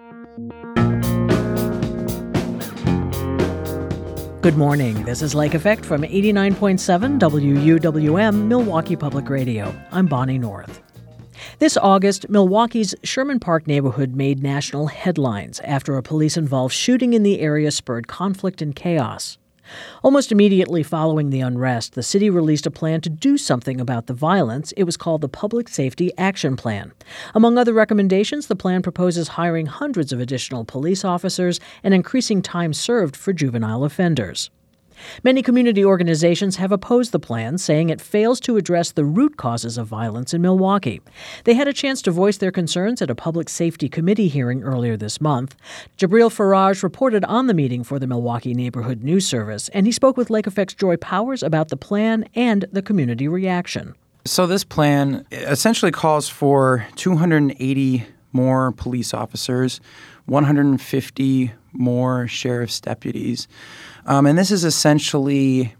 Good morning. This is Lake Effect from 89.7 WUWM, Milwaukee Public Radio. I'm Bonnie North. This August, Milwaukee's Sherman Park neighborhood made national headlines after a police-involved shooting in the area spurred conflict and chaos. Almost immediately following the unrest, the city released a plan to do something about the violence. It was called the Public Safety Action Plan. Among other recommendations, the plan proposes hiring hundreds of additional police officers and increasing time served for juvenile offenders. Many community organizations have opposed the plan, saying it fails to address the root causes of violence in Milwaukee. They had a chance to voice their concerns at a public safety committee hearing earlier this month. Jabril Faraj reported on the meeting for the Milwaukee Neighborhood News Service, and he spoke with Lake Effect's Joy Powers about the plan and the community reaction. So this plan essentially calls for 280 more police officers, 150 more sheriff's deputies. And this is essentially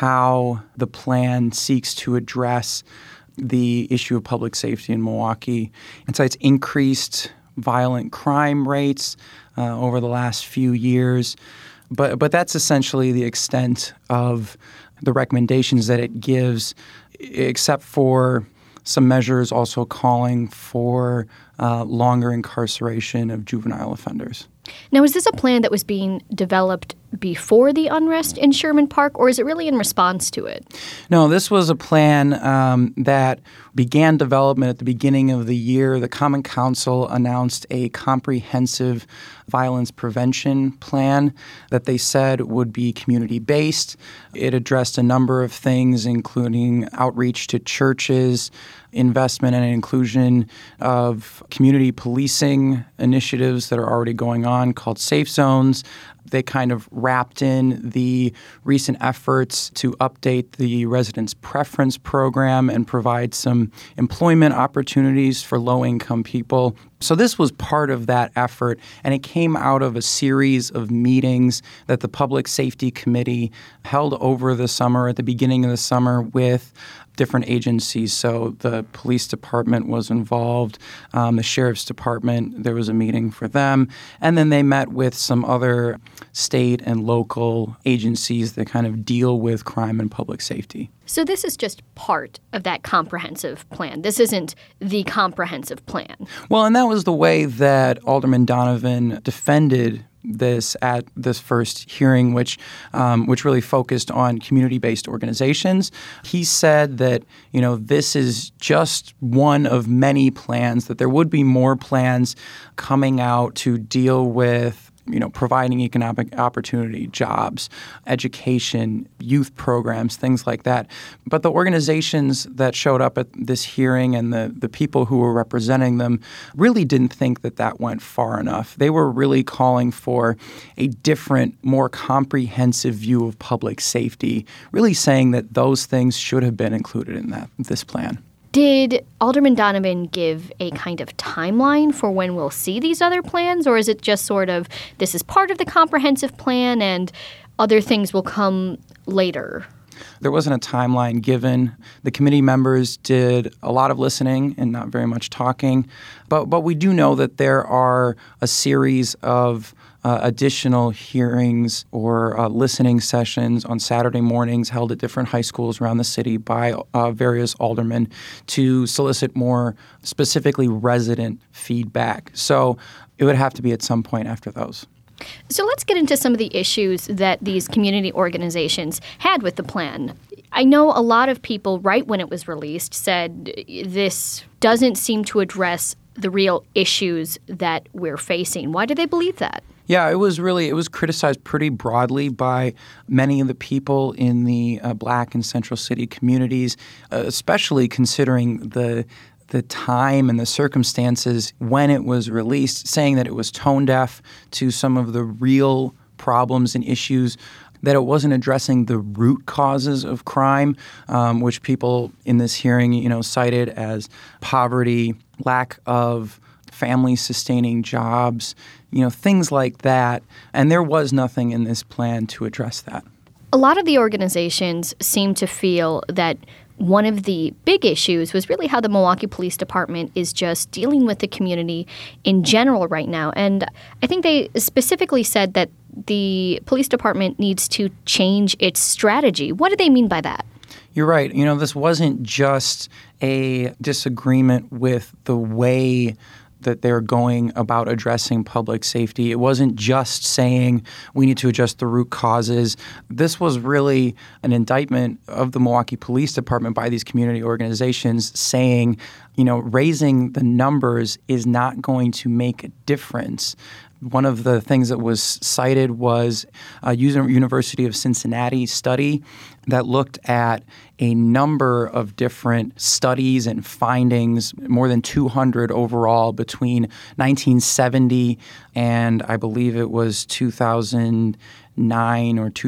how the plan seeks to address the issue of public safety in Milwaukee. It cites increased violent crime rates over the last few years. But that's essentially the extent of the recommendations that it gives, except for some measures also calling for longer incarceration of juvenile offenders. Now, is this a plan that was being developed before the unrest in Sherman Park, or is it really in response to it? No, this was a plan that began development at the beginning of the year. The Common Council announced a comprehensive violence prevention plan that they said would be community-based. It addressed a number of things, including outreach to churches, investment and inclusion of community policing initiatives that are already going on called Safe Zones. They kind of wrapped in the recent efforts to update the residence preference program and provide some employment opportunities for low-income people. So this was part of that effort, and it came out of a series of meetings that the Public Safety Committee held over the summer, at the beginning of the summer, with different agencies. So the police department was involved, the sheriff's department, there was a meeting for them, and then they met with some other state and local agencies that kind of deal with crime and public safety. So this is just part of that comprehensive plan. This isn't the comprehensive plan. Well, and that was the way that Alderman Donovan defended this at this first hearing, which really focused on community-based organizations. He said that, this is just one of many plans, that there would be more plans coming out to deal with providing economic opportunity, jobs, education, youth programs, things like that. But the organizations that showed up at this hearing and the people who were representing them really didn't think that that went far enough. They were really calling for a different, more comprehensive view of public safety, really saying that those things should have been included in this plan. Did Alderman Donovan give a kind of timeline for when we'll see these other plans, or is it just sort of this is part of the comprehensive plan and other things will come later? There wasn't a timeline given. The committee members did a lot of listening and not very much talking. But we do know that there are a series of additional hearings or listening sessions on Saturday mornings held at different high schools around the city by various aldermen to solicit more specifically resident feedback. So it would have to be at some point after those. So let's get into some of the issues that these community organizations had with the plan. I know a lot of people, right when it was released, said this doesn't seem to address the real issues that we're facing. Why do they believe that? Yeah, it was criticized pretty broadly by many of the people in the Black and Central City communities, especially considering the time and the circumstances when it was released, saying that it was tone deaf to some of the real problems and issues, that it wasn't addressing the root causes of crime, which people in this hearing, cited as poverty, lack of family-sustaining jobs, things like that. And there was nothing in this plan to address that. A lot of the organizations seem to feel that one of the big issues was really how the Milwaukee Police Department is just dealing with the community in general right now. And I think they specifically said that the police department needs to change its strategy. What do they mean by that? You're right. This wasn't just a disagreement with the way that they're going about addressing public safety. It wasn't just saying we need to adjust the root causes. This was really an indictment of the Milwaukee Police Department by these community organizations saying, raising the numbers is not going to make a difference. One of the things that was cited was a University of Cincinnati study that looked at a number of different studies and findings, more than 200 overall, between 1970 and I believe it was 2009 or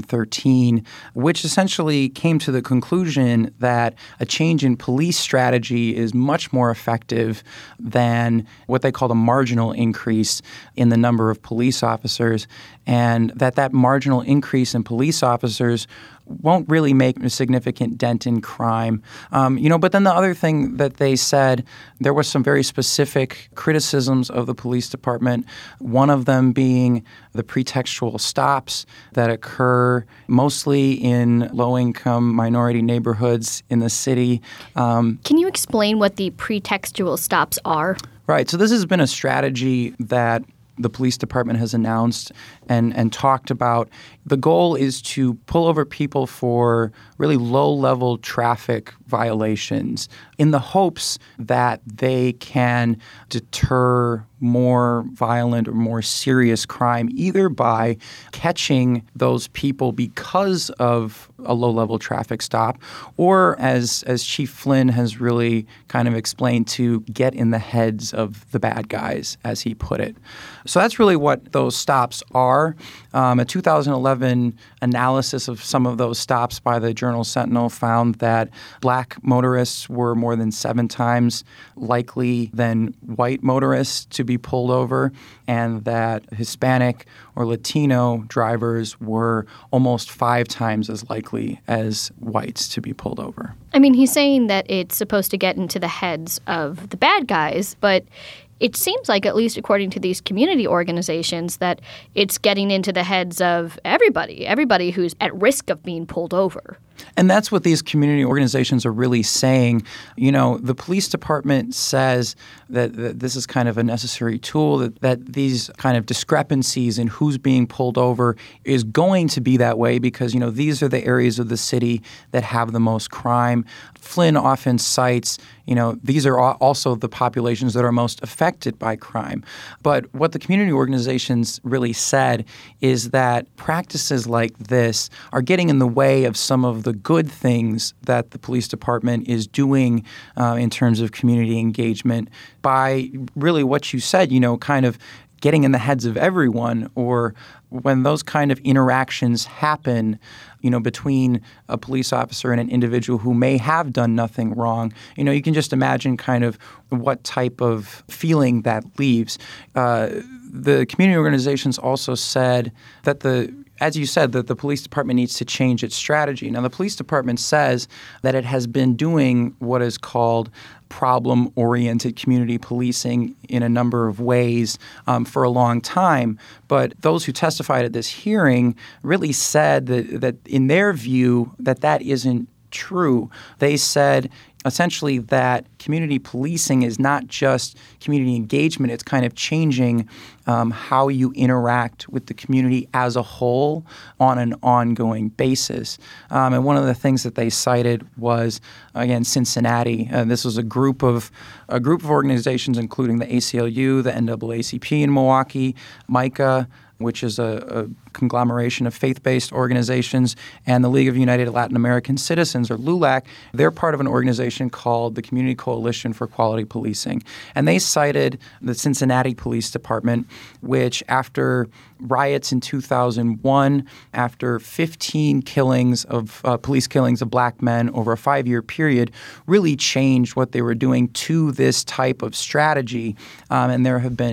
2013, which essentially came to the conclusion that a change in police strategy is much more effective than what they call a marginal increase in the number of police officers, and that marginal increase in police officers won't really make a significant dent in crime. But then the other thing that they said, there were some very specific criticisms of the police department, one of them being the pretextual stops that occur mostly in low-income minority neighborhoods in the city. Can you explain what the pretextual stops are? Right. So this has been a strategy that the police department has announced and talked about. The goal is to pull over people for really low-level traffic violations in the hopes that they can deter more violent or more serious crime, either by catching those people because of a low-level traffic stop, or as Chief Flynn has really kind of explained, to get in the heads of the bad guys, as he put it. So that's really what those stops are. A 2011 analysis of some of those stops by the Journal-Sentinel found that black motorists were more than 7 times likely than white motorists to be pulled over, and that Hispanic or Latino drivers were almost 5 times as likely as whites to be pulled over. I mean, he's saying that it's supposed to get into the heads of the bad guys, but it seems like, at least according to these community organizations, that it's getting into the heads of everybody who's at risk of being pulled over. And that's what these community organizations are really saying. The police department says that this is kind of a necessary tool, that these kind of discrepancies in who's being pulled over is going to be that way because, these are the areas of the city that have the most crime. Flynn often cites, these are also the populations that are most affected by crime. But what the community organizations really said is that practices like this are getting in the way of some of the good things that the police department is doing in terms of community engagement by really what you said, kind of getting in the heads of everyone, or when those kind of interactions happen, between a police officer and an individual who may have done nothing wrong, you can just imagine kind of what type of feeling that leaves. The community organizations also said that as you said, that the police department needs to change its strategy. Now, the police department says that it has been doing what is called problem-oriented community policing in a number of ways for a long time. But those who testified at this hearing really said that in their view, that isn't true. They said essentially that community policing is not just community engagement. It's kind of changing how you interact with the community as a whole on an ongoing basis. And one of the things that they cited was, again, Cincinnati. This was a group of organizations, including the ACLU, the NAACP in Milwaukee, MICA, which is a conglomeration of faith-based organizations, and the League of United Latin American Citizens, or LULAC. They're part of an organization called the Community Coalition for Quality Policing. And they cited the Cincinnati Police Department, which after riots in 2001, after 15 police killings of black men over a 5-year period, really changed what they were doing to this type of strategy. And there have been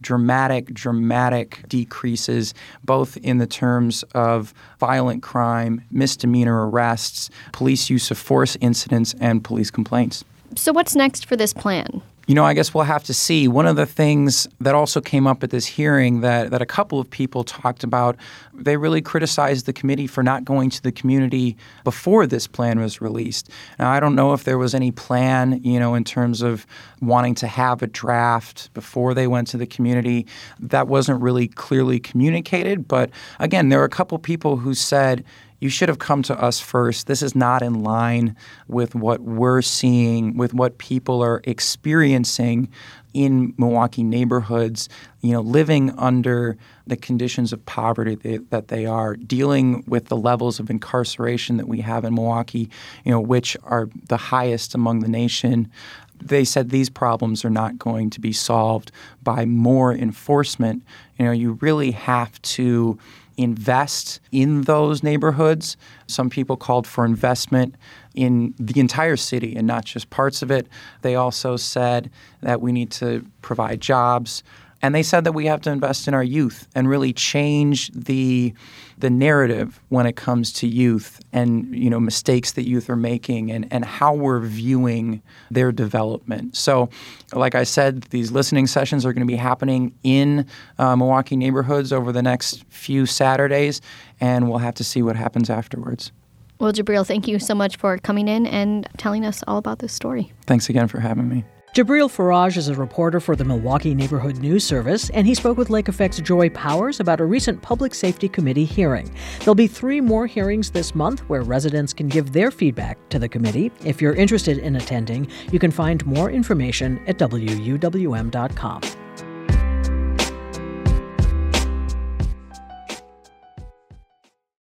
dramatic decreases, both in the terms of violent crime, misdemeanor arrests, police use of force incidents, and police complaints. So what's next for this plan? I guess we'll have to see. One of the things that also came up at this hearing that a couple of people talked about, they really criticized the committee for not going to the community before this plan was released. Now, I don't know if there was any plan, in terms of wanting to have a draft before they went to the community. That wasn't really clearly communicated. But again, there were a couple people who said, you should have come to us first. This is not in line with what we're seeing, with what people are experiencing in Milwaukee neighborhoods, living under the conditions of poverty that they are, dealing with the levels of incarceration that we have in Milwaukee, which are the highest among the nation. They said these problems are not going to be solved by more enforcement. You really have to invest in those neighborhoods. Some people called for investment in the entire city and not just parts of it. They also said that we need to provide jobs. And they said that we have to invest in our youth and really change the narrative when it comes to youth and, mistakes that youth are making and how we're viewing their development. So, like I said, these listening sessions are going to be happening in Milwaukee neighborhoods over the next few Saturdays, and we'll have to see what happens afterwards. Well, Jabril, thank you so much for coming in and telling us all about this story. Thanks again for having me. Jabril Faraj is a reporter for the Milwaukee Neighborhood News Service, and he spoke with Lake Effect's Joy Powers about a recent Public Safety Committee hearing. There'll be 3 more hearings this month where residents can give their feedback to the committee. If you're interested in attending, you can find more information at WUWM.com.